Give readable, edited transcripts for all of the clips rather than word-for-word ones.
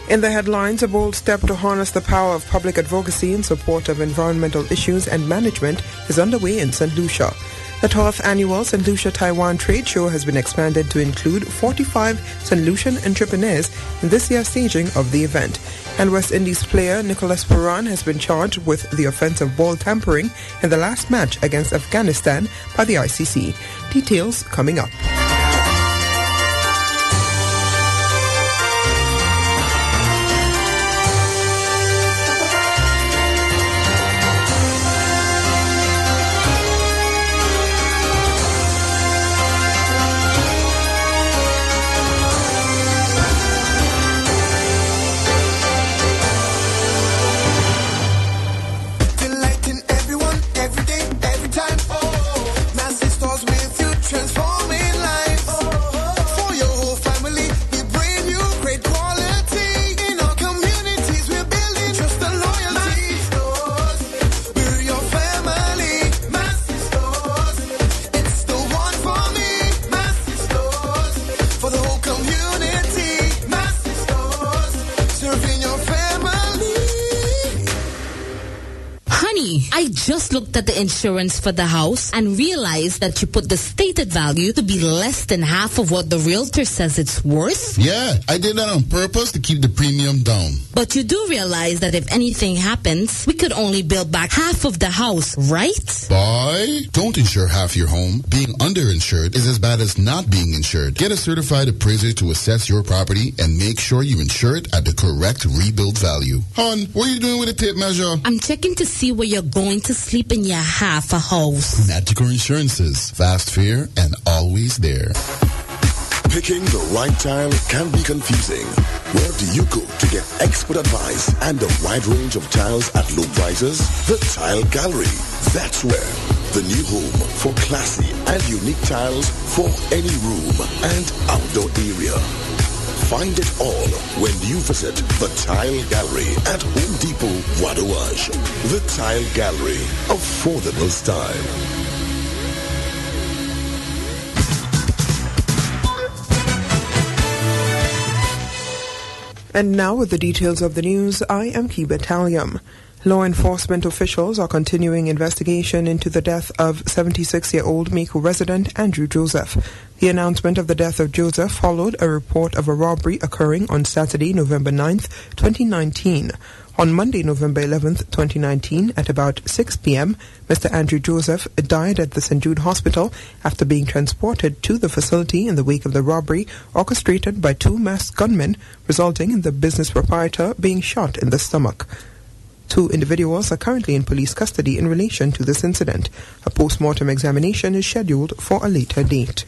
In the headlines, a bold step to harness the power of public advocacy in support of environmental issues and management is underway in St. Lucia. The 12th annual St. Lucia Taiwan Trade Show has been expanded to include 45 St. Lucian entrepreneurs in this year's staging of the event. And West Indies player Nicholas Puran has been charged with the offence of ball tampering in the last match against Afghanistan by the ICC. Details coming up. Just looked at the insurance for the house and realized that you put the stated value to be less than half of what the realtor says it's worth? Yeah, I did that on purpose to keep the premium down. But you do realize that if anything happens, we could only build back half of the house, right? Boy, don't insure half your home. Being underinsured is as bad as not being insured. Get a certified appraiser to assess your property and make sure you insure it at the correct rebuild value. Hon, what are you doing with a tape measure? I'm checking to see where you're going to sleep in your half a house. Magical Insurances. Fast, fair, and always there. Picking the right tile can be confusing. Where do you go to get expert advice and a wide range of tiles at low prices? The Tile Gallery. That's where. The new home for classy and unique tiles for any room and outdoor area. Find it all when you visit the Tile Gallery at Home Depot, Wadawaj. The Tile Gallery. Affordable style. And now with the details of the news, I am Kiba Talium. Law enforcement officials are continuing investigation into the death of 76-year-old Meko resident Andrew Joseph. The announcement of the death of Joseph followed a report of a robbery occurring on Saturday, November 9th, 2019. On Monday, November 11th, 2019, at about 6 p.m., Mr. Andrew Joseph died at the St. Jude Hospital after being transported to the facility in the wake of the robbery orchestrated by two masked gunmen, resulting in the business proprietor being shot in the stomach. Two individuals are currently in police custody in relation to this incident. A post-mortem examination is scheduled for a later date.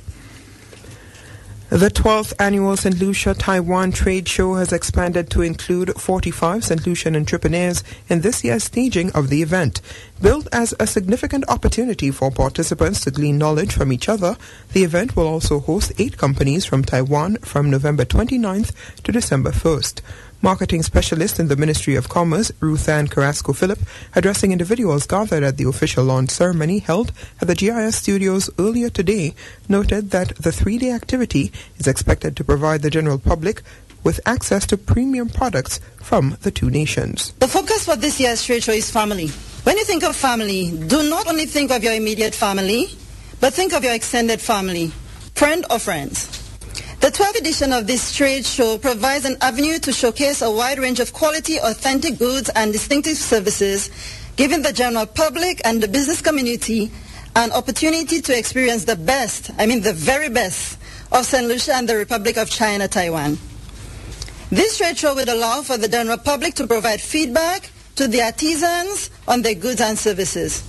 The 12th annual St. Lucia Taiwan Trade Show has expanded to include 45 St. Lucian entrepreneurs in this year's staging of the event. Billed as a significant opportunity for participants to glean knowledge from each other, the event will also host 8 companies from Taiwan from November 29th to December 1st. Marketing specialist in the Ministry of Commerce, Ruth Ann Carrasco-Phillip, addressing individuals gathered at the official launch ceremony held at the GIS studios earlier today, noted that the 3-day activity is expected to provide the general public with access to premium products from the two nations. The focus for this year's trade show is family. When you think of family, do not only think of your immediate family, but think of your extended family, friend or friends. The 12th edition of this trade show provides an avenue to showcase a wide range of quality, authentic goods and distinctive services, giving the general public and the business community an opportunity to experience the best, the very best, of St. Lucia and the Republic of China, Taiwan. This trade show would allow for the general public to provide feedback to the artisans on their goods and services.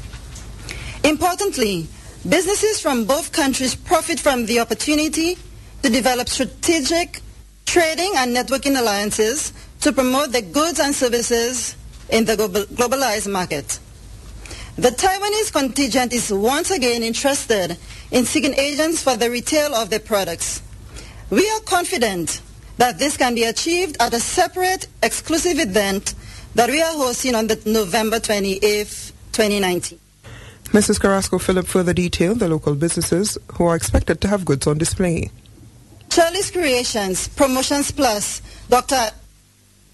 Importantly, businesses from both countries profit from the opportunity to develop strategic trading and networking alliances to promote the goods and services in the globalized market. The Taiwanese contingent is once again interested in seeking agents for the retail of their products. We are confident that this can be achieved at a separate, exclusive event that we are hosting on the November 28th, 2019. Mrs. Carrasco-Phillip further detailed the local businesses who are expected to have goods on display. Shirley's Creations, Promotions Plus, Dr.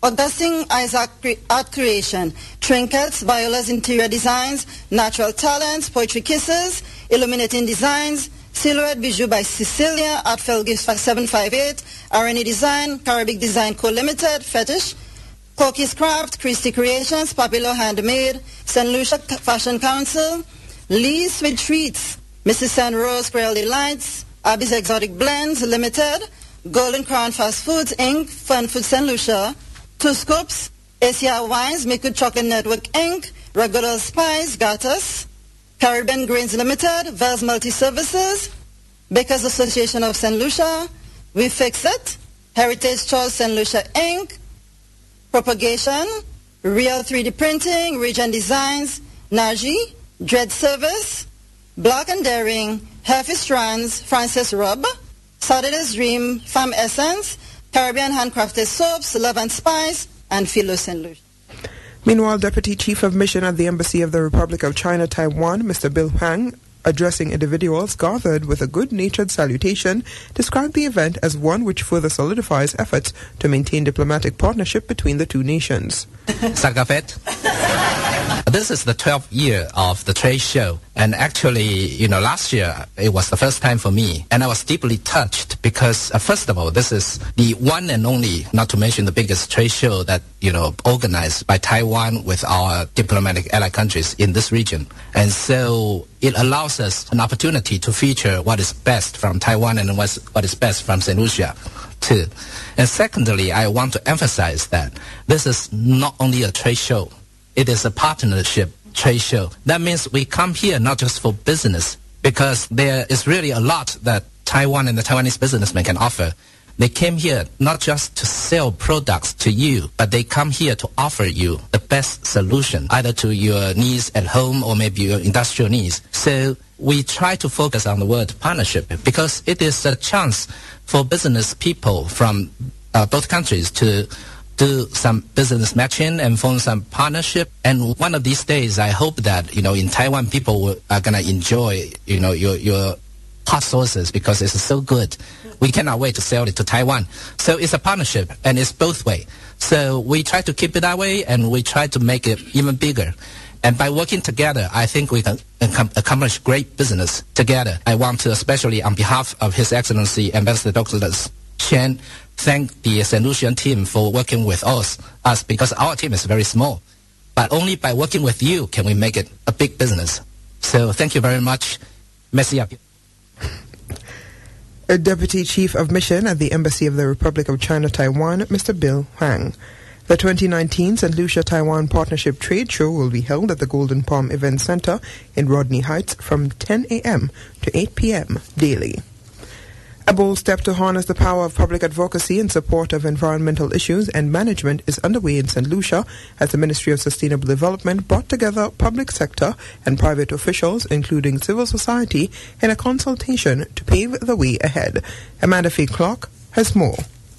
Augustine Isaac Art Creation, Trinkets, Viola's Interior Designs, Natural Talents, Poetry Kisses, Illuminating Designs, Silhouette Bijou by Cecilia, Artfelt Gifts 758, R&E Design, Caribbean Design Co. Limited, Fetish, Corky's Craft, Christie Creations, Popular Handmade, St. Lucia Fashion Council, Lee's Sweet Treats, Mrs. San Rose Grail Delights, Abby's Exotic Blends Limited, Golden Crown Fast Foods Inc., Fun Food St. Lucia, Two Scoops, ACR Wines, Liquid Chocolate Network Inc., Regular Spice, Gatas, Caribbean Grains Limited, Vels Multi Services, Bakers Association of St. Lucia, We Fix It, Heritage Choice St. Lucia Inc., Propagation, Real 3D Printing, Region Designs, Naji, Dread Service, Black and Daring, Healthy Strands, Francis Rubb, Saturday's Dream, Farm Essence, Caribbean Handcrafted Soaps, Love and Spice, and Philo St. Lucia. Meanwhile, Deputy Chief of Mission at the Embassy of the Republic of China, Taiwan, Mr. Bill Huang, addressing individuals gathered with a good-natured salutation, described the event as one which further solidifies efforts to maintain diplomatic partnership between the two nations. Sagafet. This is the 12th year of the trade show. And actually, last year, it was the first time for me. And I was deeply touched because, first of all, this is the one and only, not to mention the biggest trade show that, organized by Taiwan with our diplomatic ally countries in this region. And so it allows us an opportunity to feature what is best from Taiwan and what is best from St. Lucia, too. And secondly, I want to emphasize that this is not only a trade show. It is a partnership trade show. That means we come here not just for business, because there is really a lot that Taiwan and the Taiwanese businessmen can offer. They came here not just to sell products to you, but they come here to offer you the best solution, either to your needs at home or maybe your industrial needs. So we try to focus on the word partnership because it is a chance for business people from both countries to do some business matching and form some partnership. And one of these days, I hope that, in Taiwan, people are going to enjoy, your hot sauces because it's so good. We cannot wait to sell it to Taiwan. So it's a partnership and it's both way. So we try to keep it that way and we try to make it even bigger. And by working together, I think we can accomplish great business together. I want to, especially on behalf of His Excellency Ambassador Dr. Chen, thank the St. Lucian team for working with us because our team is very small. But only by working with you can we make it a big business. So thank you very much. Merci à vous. A Deputy Chief of Mission at the Embassy of the Republic of China, Taiwan, Mr. Bill Huang. The 2019 St. Lucia Taiwan Partnership Trade Show will be held at the Golden Palm Event Center in Rodney Heights from 10 a.m. to 8 p.m. daily. A bold step to harness the power of public advocacy in support of environmental issues and management is underway in St. Lucia as the Ministry of Sustainable Development brought together public sector and private officials, including civil society, in a consultation to pave the way ahead. Amanda Faye Clark has more.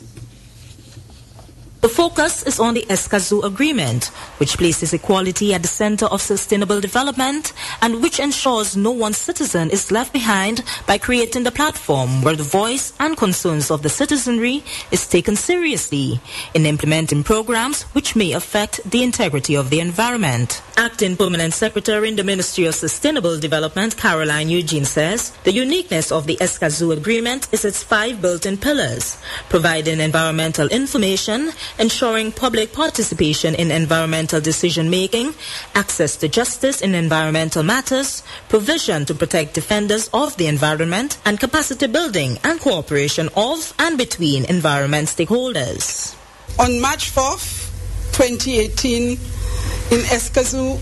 The focus is on the Escazú Agreement, which places equality at the center of sustainable development and which ensures no one citizen is left behind by creating the platform where the voice and concerns of the citizenry is taken seriously in implementing programs which may affect the integrity of the environment. Acting Permanent Secretary in the Ministry of Sustainable Development, Caroline Eugene, says the uniqueness of the Escazú Agreement is its 5 built-in pillars, providing environmental information, ensuring public participation in environmental decision-making, access to justice in environmental matters, provision to protect defenders of the environment, and capacity building and cooperation of and between environment stakeholders. On March 4th, 2018, in Escazú,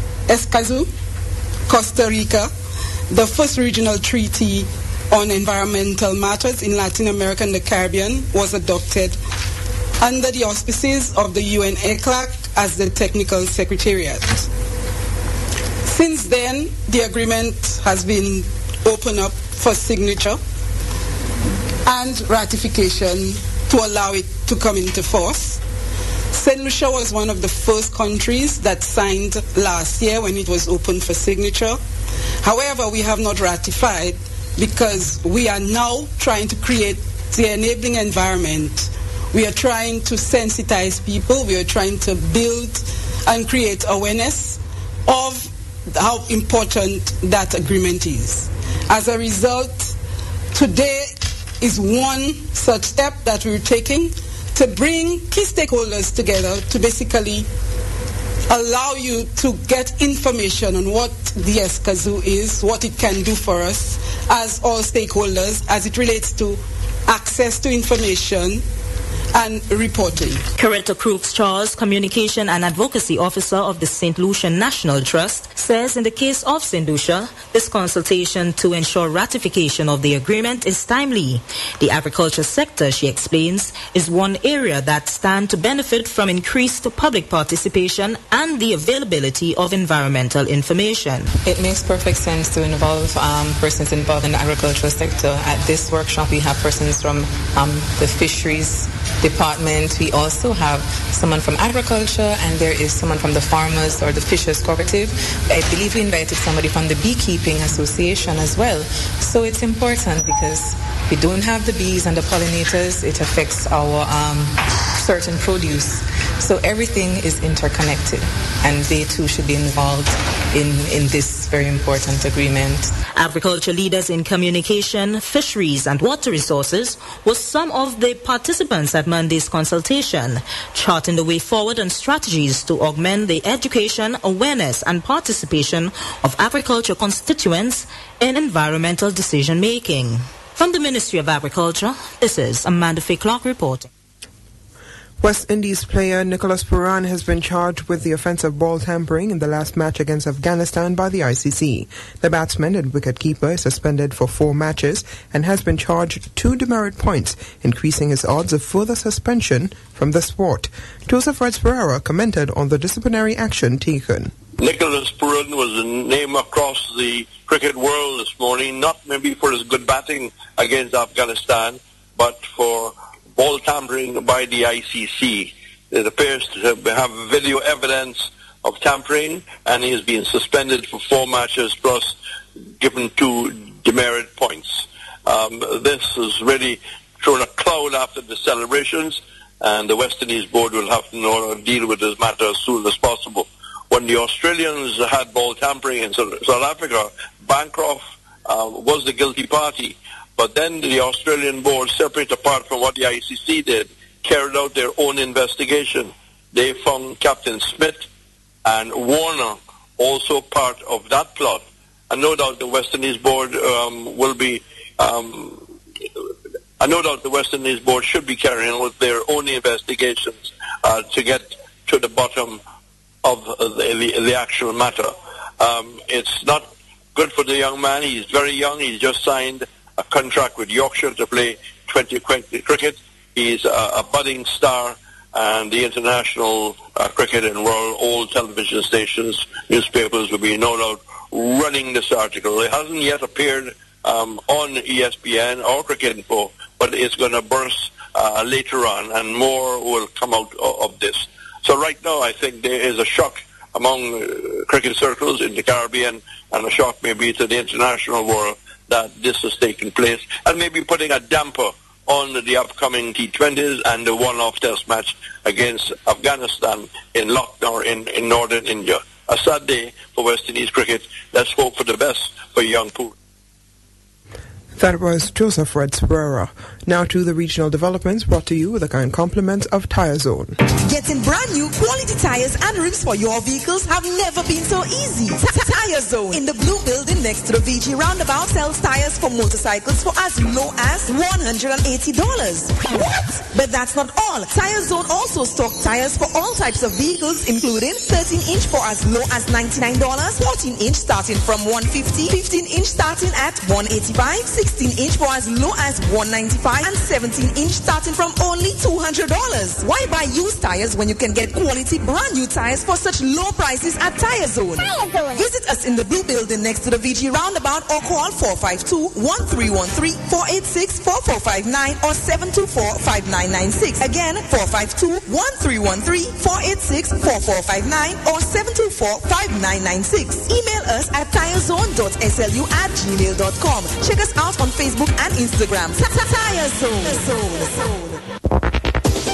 Costa Rica, the first regional treaty on environmental matters in Latin America and the Caribbean was adopted under the auspices of the UN ECLAC as the technical secretariat. Since then, the agreement has been opened up for signature and ratification to allow it to come into force. St. Lucia was one of the first countries that signed last year when it was open for signature. However, we have not ratified because we are now trying to create the enabling environment We are trying to sensitize people. We are trying to build and create awareness of how important that agreement is. As a result, today is one such step that we're taking to bring key stakeholders together to basically allow you to get information on what the Escazú is, what it can do for us as all stakeholders as it relates to access to information and reporting. Coretta Crooks-Charles, Communication and Advocacy Officer of the St. Lucia National Trust, says in the case of St. Lucia, this consultation to ensure ratification of the agreement is timely. The agriculture sector, she explains, is one area that stands to benefit from increased public participation and the availability of environmental information. It makes perfect sense to involve persons involved in the agricultural sector. At this workshop, we have persons from the fisheries department. We also have someone from agriculture, and there is someone from the farmers or the fishers cooperative. I believe we invited somebody from the beekeeping association as well. So it's important because we don't have the bees and the pollinators. It affects our certain produce. So everything is interconnected, and they too should be involved in this very important agreement. Agriculture leaders in communication, fisheries and water resources were some of the participants at Monday's consultation, charting the way forward on strategies to augment the education, awareness and participation of agriculture constituents in environmental decision-making. From the Ministry of Agriculture, this is Amanda Faye Clark reporting. West Indies player Nicholas Pooran has been charged with the offence of ball tampering in the last match against Afghanistan by the ICC. The batsman and wicket-keeper is suspended for 4 matches and has been charged 2 demerit points, increasing his odds of further suspension from the sport. Joseph Reds-Pereira commented on the disciplinary action taken. Nicholas Pooran was a name across the cricket world this morning, not maybe for his good batting against Afghanistan, but for ball tampering by the ICC. It appears to have video evidence of tampering, and he has been suspended for 4 matches plus given 2 demerit points. This has really thrown a cloud after the celebrations, and the West Indies board will have to deal with this matter as soon as possible. When the Australians had ball tampering in South Africa, Bancroft was the guilty party. But then the Australian board, separate apart from what the ICC did, carried out their own investigation. They found Captain Smith and Warner also part of that plot. And no doubt the West Indies board should be carrying on with their own investigations to get to the bottom of the actual matter. It's not good for the young man. He's very young. He's just signed a contract with Yorkshire to play 2020 cricket. He's a budding star, and the international cricket and world, all television stations, newspapers will be no doubt running this article. It hasn't yet appeared on ESPN or Cricket Info, but it's going to burst later on, and more will come out of this. So right now I think there is a shock among cricket circles in the Caribbean, and a shock maybe to the international world that this has taken place, and maybe putting a damper on the upcoming T20s and the one-off test match against Afghanistan in Lucknow in northern India. A sad day for West Indies cricket. Let's hope for the best for young Pooran. That was Joseph Reds-Pereira. Now to the regional developments brought to you with the kind compliments of Tire Zone. Getting brand new quality tires and rims for your vehicles have never been so easy. Tire Zone in the blue building next to the VG roundabout sells tires for motorcycles for as low as $180. What? But that's not all. Tire Zone also stocks tires for all types of vehicles, including 13-inch for as low as $99, 14-inch starting from $150, 15-inch starting at $185, 16-inch for as low as $195, and 17-inch starting from only $200. Why buy used tires when you can get quality brand new tires for such low prices at Tire Zone? Visit us in the blue building next to the VG roundabout or call 452-1313, 486-4459 or 724-5996. Again, 452-1313, 486-4459 or 724-5996. Email us at tirezone.slu@gmail.com. Check us out on Facebook and Instagram. Tire Zone.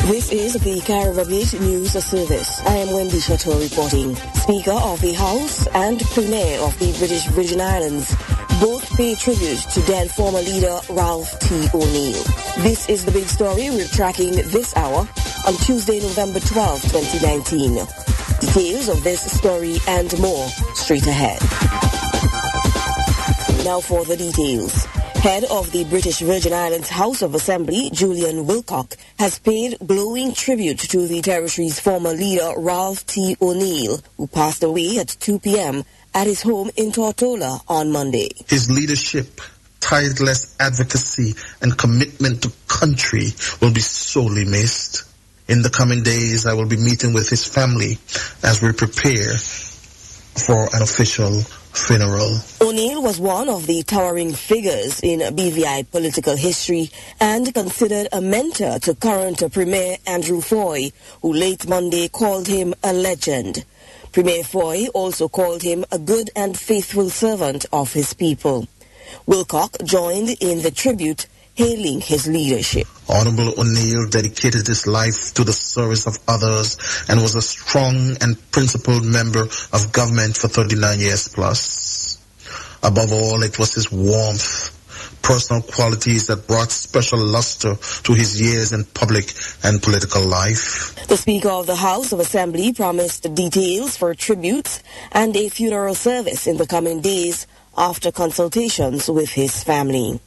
This is the Caribbean News Service. I am Wendy Chateau reporting. Speaker of the House and Premier of the British Virgin Islands both pay tribute to dead former leader Ralph T. O'Neill. This is the big story we're tracking this hour on Tuesday, November 12, 2019. Details of this story and more straight ahead. Now for the details. Head of the British Virgin Islands House of Assembly, Julian Wilcock, has paid glowing tribute to the territory's former leader, Ralph T. O'Neill, who passed away at 2 p.m. at his home in Tortola on Monday. His leadership, tireless advocacy, and commitment to country will be sorely missed. In the coming days, I will be meeting with his family as we prepare for an official funeral. O'Neill was one of the towering figures in BVI political history and considered a mentor to current Premier Andrew Foy, who late Monday called him a legend. Premier Foy also called him a good and faithful servant of his people. Wilcock joined in the tribute, hailing his leadership. Honorable O'Neill dedicated his life to the service of others and was a strong and principled member of government for 39 years plus. Above all, it was his warmth, personal qualities that brought special luster to his years in public and political life. The Speaker of the House of Assembly promised details for tributes and a funeral service in the coming days after consultations with his family.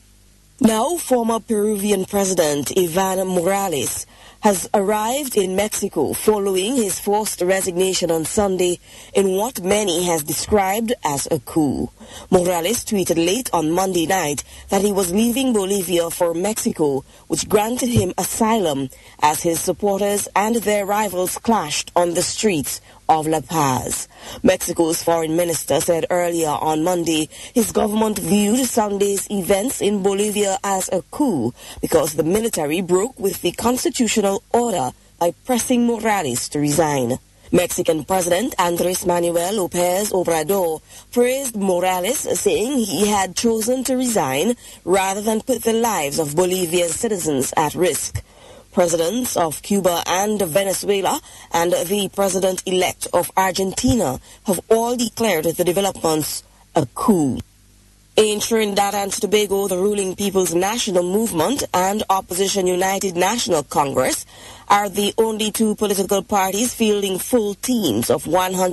Now, former Peruvian President Evo Morales has arrived in Mexico following his forced resignation on Sunday in what many has described as a coup. Morales tweeted late on Monday night that he was leaving Bolivia for Mexico, which granted him asylum as his supporters and their rivals clashed on the streets of La Paz. Mexico's foreign minister said earlier on Monday his government viewed Sunday's events in Bolivia as a coup because the military broke with the constitutional order by pressing Morales to resign. Mexican President Andrés Manuel López Obrador praised Morales, saying he had chosen to resign rather than put the lives of Bolivia's citizens at risk. Presidents of Cuba and Venezuela and the president-elect of Argentina have all declared the developments a coup. In Trinidad and Tobago, the ruling People's National Movement and Opposition United National Congress are the only two political parties fielding full teams of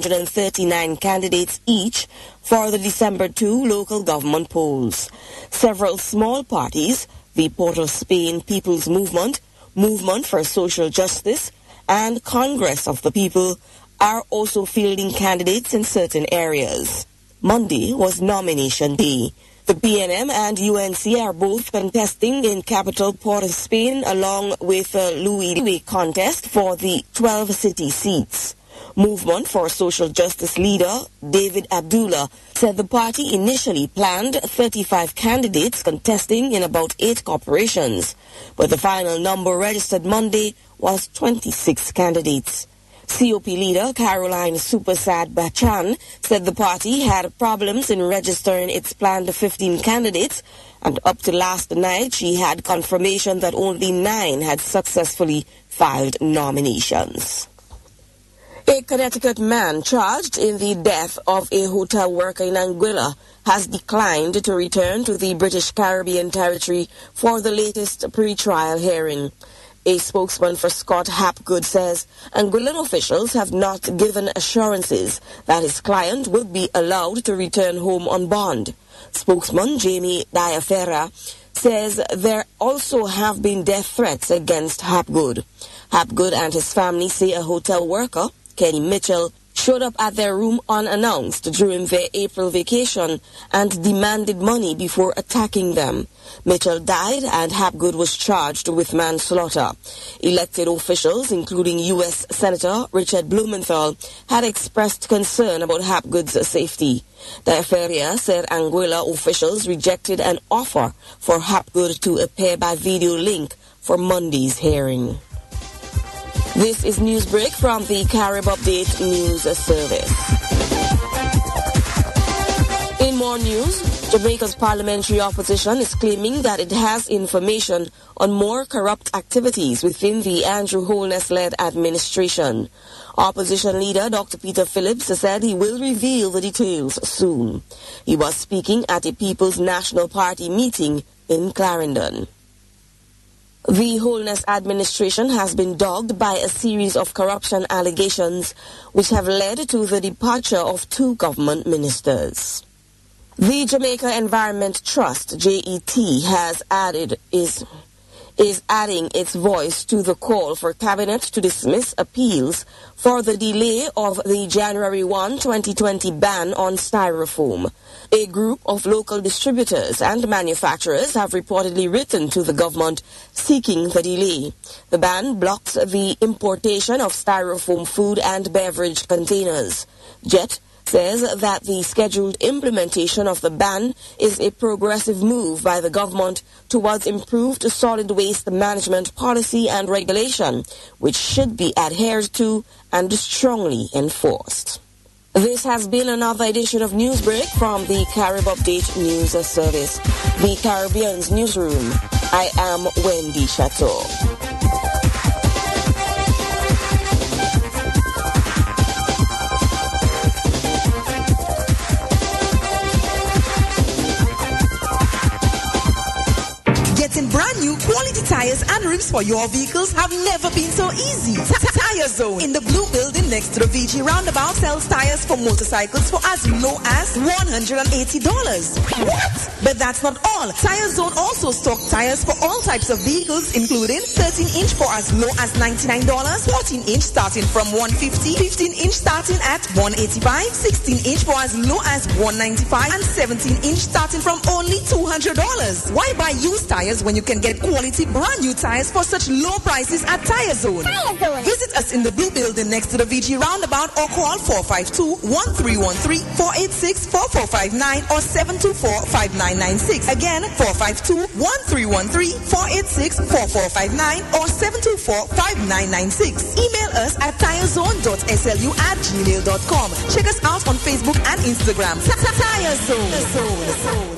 139 candidates each for the December 2 local government polls. Several small parties, the Port of Spain People's Movement, Movement for Social Justice, and Congress of the People, are also fielding candidates in certain areas. Monday was nomination day. The PNM and UNC are both contesting in capital Port of Spain along with a Louis contest for the 12 city seats. Movement for Social Justice leader David Abdullah said the party initially planned 35 candidates contesting in about 8 corporations, but the final number registered Monday was 26 candidates. COP leader Caroline Supersad Bachan said the party had problems in registering its planned 15 candidates, and up to last night she had confirmation that only 9 had successfully filed nominations. A Connecticut man charged in the death of a hotel worker in Anguilla has declined to return to the British Caribbean territory for the latest pre-trial hearing. A spokesman for Scott Hapgood says Anguillan officials have not given assurances that his client will be allowed to return home on bond. Spokesman Jamie Diafera says there also have been death threats against Hapgood. Hapgood and his family say a hotel worker, Kenny Mitchell, showed up at their room unannounced during their April vacation and demanded money before attacking them. Mitchell died and Hapgood was charged with manslaughter. Elected officials, including U.S. Senator Richard Blumenthal, had expressed concern about Hapgood's safety. Diaferia said Anguilla officials rejected an offer for Hapgood to appear by video link for Monday's hearing. This is Newsbreak from the Carib Update News Service. In more news, Jamaica's parliamentary opposition is claiming that it has information on more corrupt activities within the Andrew Holness-led administration. Opposition leader Dr. Peter Phillips said he will reveal the details soon. He was speaking at a People's National Party meeting in Clarendon. The Holness administration has been dogged by a series of corruption allegations which have led to the departure of 2 government ministers. The Jamaica Environment Trust, JET, is adding its voice to the call for Cabinet to dismiss appeals for the delay of the January 1, 2020 ban on styrofoam. A group of local distributors and manufacturers have reportedly written to the government seeking the delay. The ban blocks the importation of styrofoam food and beverage containers. JET says that the scheduled implementation of the ban is a progressive move by the government towards improved solid waste management policy and regulation, which should be adhered to and strongly enforced. This has been another edition of Newsbreak from the Carib Update News Service, the Caribbean's newsroom. I am Wendy Chateau. Getting brand new quality tires and rims for your vehicles have never been so easy. Tire Zone in the blue building next to the VG roundabout sells tires for motorcycles for as low as $180. What? But that's not all. Tire Zone also stocks tires for all types of vehicles, including 13-inch for as low as $99, 14-inch starting from $150, 15-inch starting at $185, 16-inch for as low as $195, and 17-inch starting from only $200. Why buy used tires when you can get quality brand new tires for such low prices at Tire Zone? Visit us in the blue building next to the VG roundabout or call 452-1313, 486-4459 or 724-5996. Again, 452-1313, 486-4459 or 724-5996. Email us at tirezone.slu@gmail.com. Check us out on Facebook and Instagram. Tire Zone.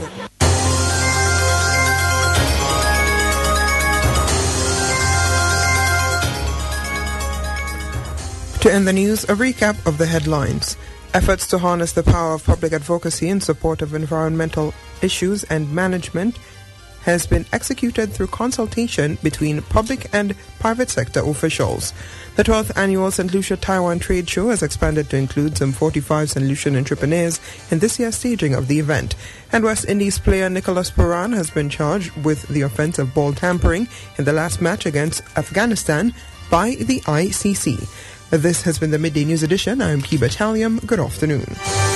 To end the news, a recap of the headlines. Efforts to harness the power of public advocacy in support of environmental issues and management has been executed through consultation between public and private sector officials. The 12th annual St. Lucia Taiwan Trade Show has expanded to include some 45 St. Lucian entrepreneurs in this year's staging of the event. And West Indies player Nicholas Puran has been charged with the offence of ball tampering in the last match against Afghanistan by the ICC. This has been the Midday News Edition. I'm Kiba Talium. Good afternoon.